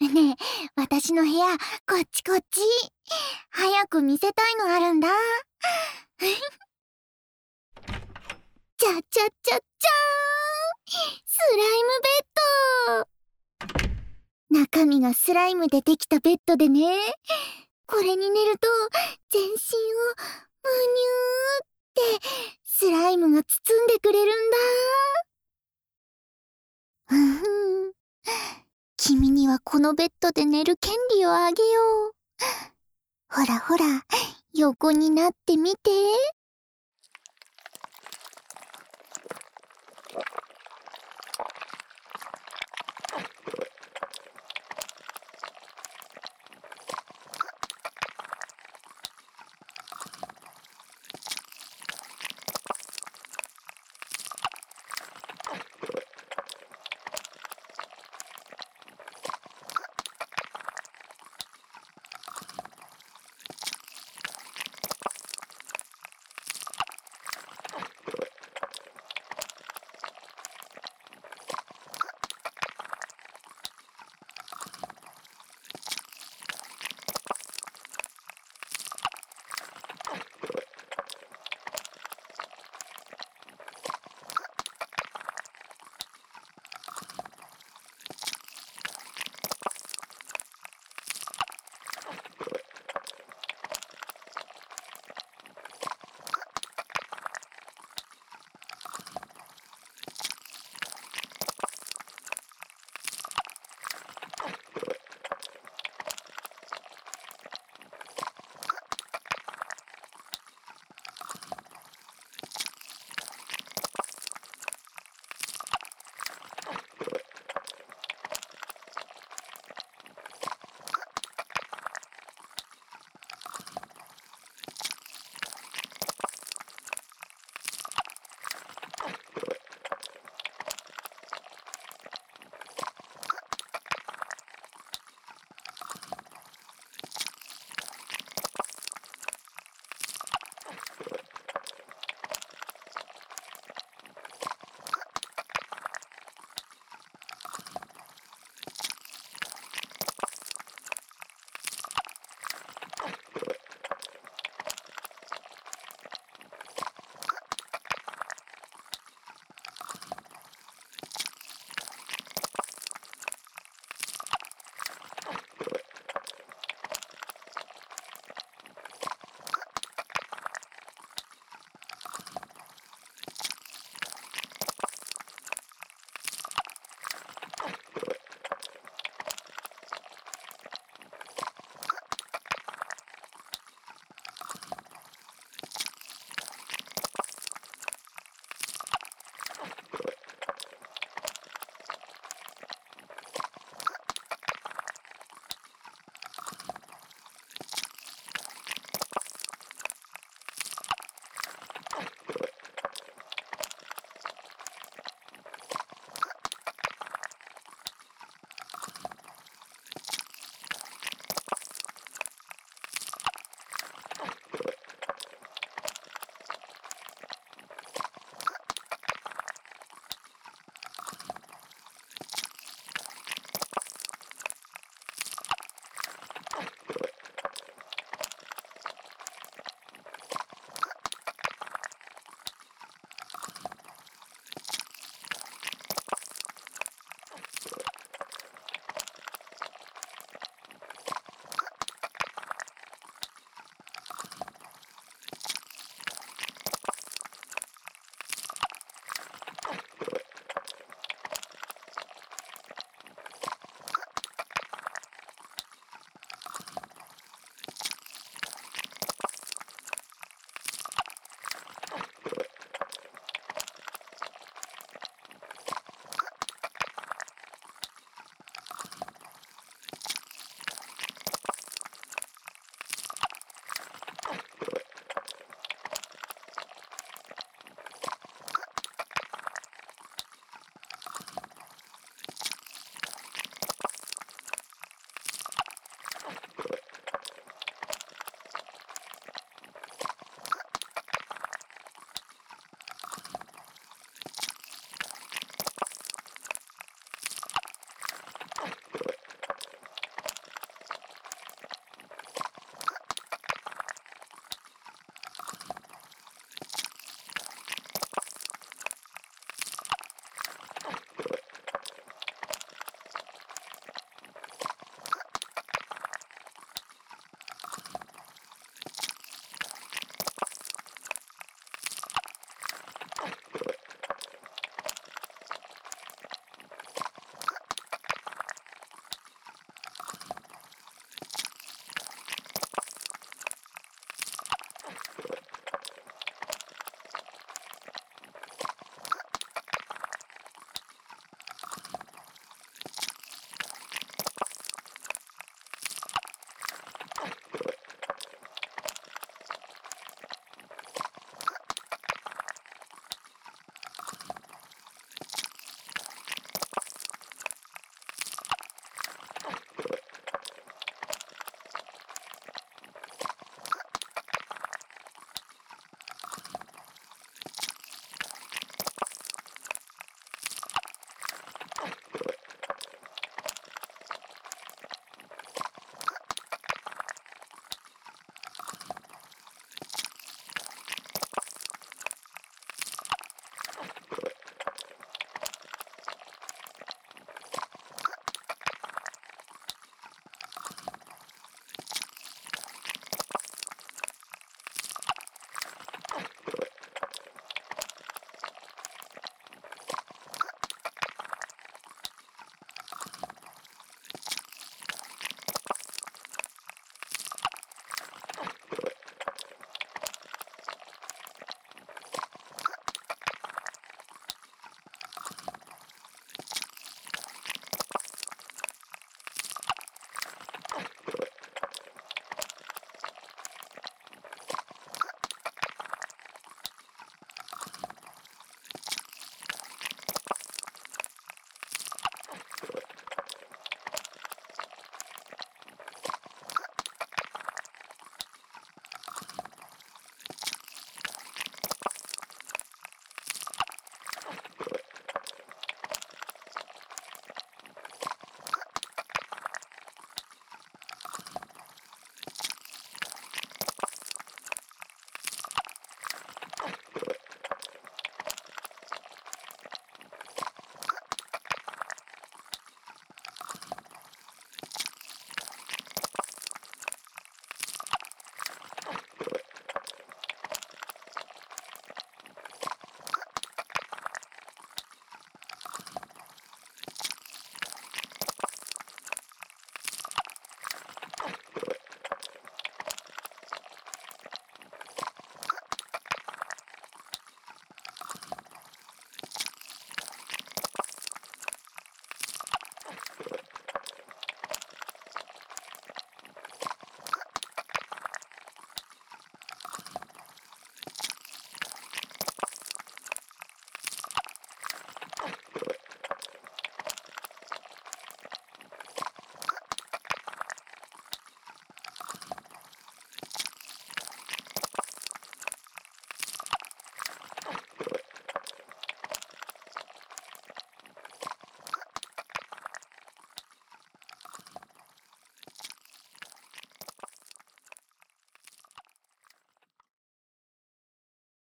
ねえ、私の部屋、こっちこっち。早く見せたいのあるんだ。ちゃちゃちゃちゃーん。スライムベッド。中身がスライムでできたベッドでね。これに寝ると、全身を、むにゅーって、スライムが包んでくれるんだ。君にはこのベッドで寝る権利をあげよう。ほらほら、横になってみて。